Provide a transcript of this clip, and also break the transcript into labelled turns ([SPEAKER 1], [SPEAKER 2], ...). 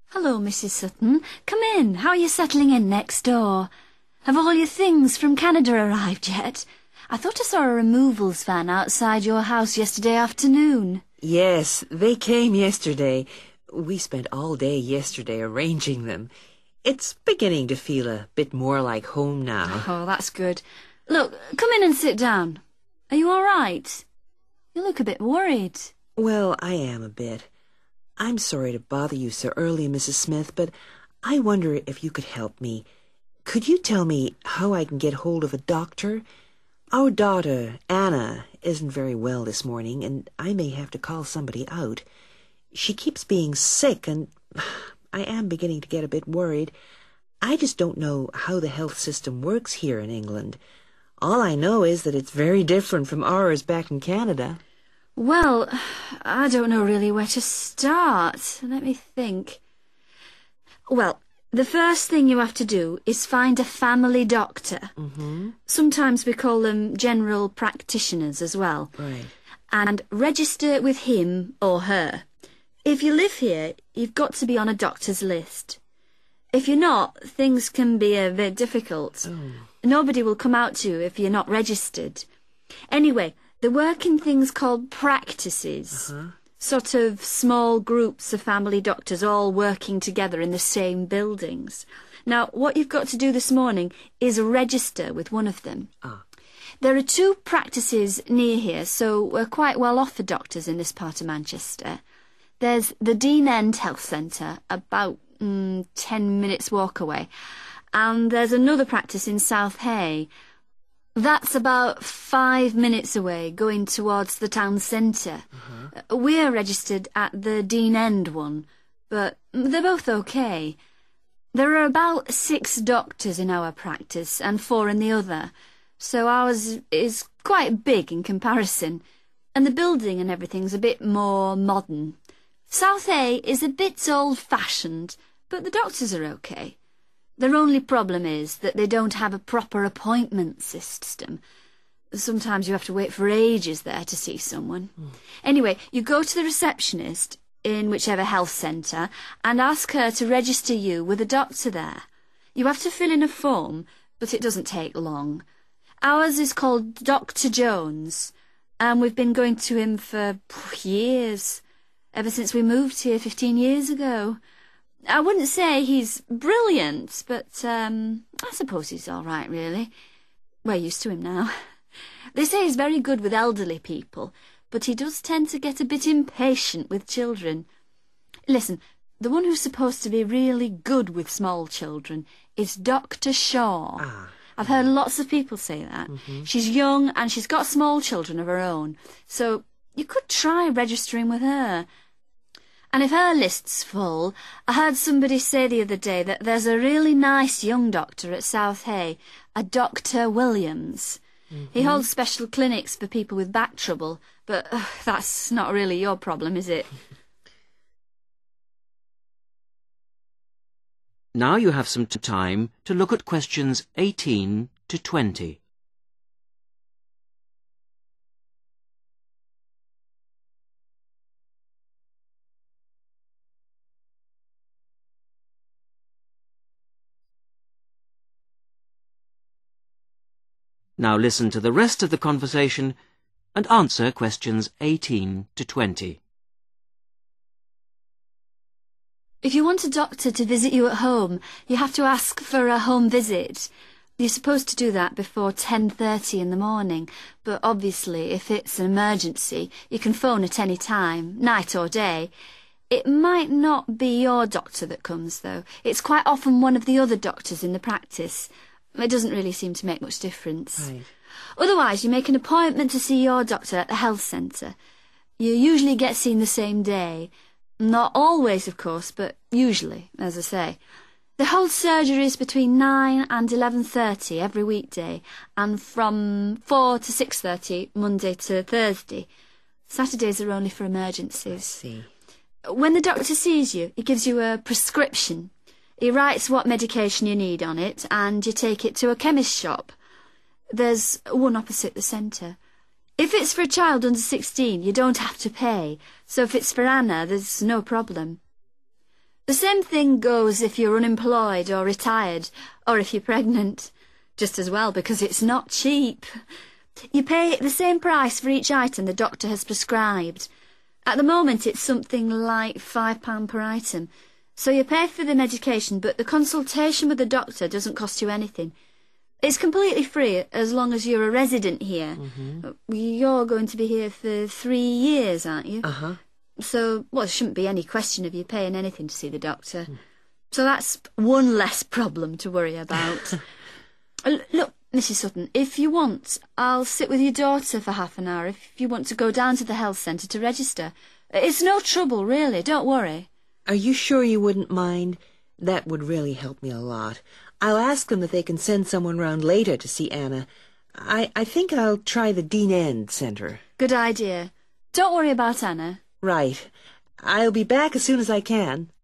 [SPEAKER 1] Hello, Mrs. Sutton. Come in. How are you settling in next door? Have all your things from Canada arrived yet? I thought I saw a removals van outside your house yesterday afternoon.
[SPEAKER 2] Yes, they came yesterday. We spent all day yesterday arranging them. It's beginning to feel a bit more like home now.
[SPEAKER 1] Oh, that's good. Look, come in and sit down. Are you all right? You look a bit worried.
[SPEAKER 2] Well, I am a bit. I'm sorry to bother you so early, Mrs. Smith, but I wonder if you could help me. Could you tell me how I can get hold of a doctor? Our daughter, Anna, isn't very well this morning, and I may have to call somebody out. She keeps being sick, and I am beginning to get a bit worried. I just don't know how the health system works here in England. All I know is that it's very different from ours back in Canada.
[SPEAKER 1] Well, I don't know really where to start. Let me think. Well, the first thing you have to do is find a family doctor.
[SPEAKER 2] Mm-hmm.
[SPEAKER 1] Sometimes we call them general practitioners as well.
[SPEAKER 2] Right.
[SPEAKER 1] And register with him or her. If you live here, you've got to be on a doctor's list. If you're not, things can be a bit difficult.
[SPEAKER 2] Oh.
[SPEAKER 1] Nobody will come out to you if you're not registered. Anyway, they work in things called practices.
[SPEAKER 2] Uh-huh.
[SPEAKER 1] Sort of small groups of family doctors all working together in the same buildings. Now, what you've got to do this morning is register with one of them.
[SPEAKER 2] Ah.
[SPEAKER 1] There are 2 practices near here, so we're quite well off for doctors in this part of Manchester. There's the Dean End Health Centre, about 10 minutes walk away. And there's another practice in South Hay. That's about 5 minutes away, going towards the town centre.
[SPEAKER 2] Uh-huh.
[SPEAKER 1] We're registered at the Dean End one, but they're both okay. There are about 6 doctors in our practice and 4 in the other, so ours is quite big in comparison, and the building and everything's a bit more modern. South Hay is a bit old-fashioned, but the doctors are okay. Their only problem is that they don't have a proper appointment system. Sometimes you have to wait for ages there to see someone. Anyway, you go to the receptionist in whichever health centre and ask her to register you with a doctor there. You have to fill in a form, but it doesn't take long. Ours is called Dr. Jones, and we've been going to him for years, ever since we moved here 15 years ago. I wouldn't say he's brilliant, but I suppose he's all right, really. We're used to him now. They say he's very good with elderly people, but he does tend to get a bit impatient with children. Listen, the one who's supposed to be really good with small children is Dr. Shaw.
[SPEAKER 2] Ah.
[SPEAKER 1] I've heard lots of people say that.
[SPEAKER 2] Mm-hmm.
[SPEAKER 1] She's young and she's got small children of her own, so you could try registering with her. And if her list's full, I heard somebody say the other day that there's a really nice young doctor at South Hay, a Dr. Williams. Mm-hmm. He holds special clinics for people with back trouble, but that's not really your problem, is it?
[SPEAKER 3] Now you have some time to look at questions 18 to 20. Now listen to the rest of the conversation and answer questions 18 to 20.
[SPEAKER 1] If you want a doctor to visit you at home, you have to ask for a home visit. You're supposed to do that before 10:30 in the morning, but obviously if it's an emergency, you can phone at any time, night or day. It might not be your doctor that comes, though. It's quite often one of the other doctors in the practice. It doesn't really seem to make much difference.
[SPEAKER 2] Right.
[SPEAKER 1] Otherwise, you make an appointment to see your doctor at the health centre. You usually get seen the same day. Not always, of course, but usually, as I say. They hold surgeries between 9 and 11:30 every weekday, and from 4 to 6:30 Monday to Thursday. Saturdays are only for emergencies.
[SPEAKER 2] I see.
[SPEAKER 1] When the doctor sees you, he gives you a prescription. He writes what medication you need on it, and you take it to a chemist shop. There's one opposite the centre. If it's for a child under 16, you don't have to pay, so if it's for Anna, there's no problem. The same thing goes if you're unemployed or retired, or if you're pregnant. Just as well, because it's not cheap. You pay the same price for each item the doctor has prescribed. At the moment, it's something like £5 per item. So you pay for the medication, but the consultation with the doctor doesn't cost you anything. It's completely free as long as you're a resident here. You're going to be here for 3 years, aren't you?
[SPEAKER 2] Uh-huh.
[SPEAKER 1] So, well, there shouldn't be any question of you paying anything to see the doctor. So that's one less problem to worry about. Look, Mrs. Sutton, if you want, I'll sit with your daughter for half an hour if you want to go down to the health centre to register. It's no trouble, really, don't worry.
[SPEAKER 2] Are you sure you wouldn't mind? That would really help me a lot. I'll ask them if they can send someone round later to see Anna. I think I'll try the Dean End Centre.
[SPEAKER 1] Good idea. Don't worry about Anna.
[SPEAKER 2] Right. I'll be back as soon as I can.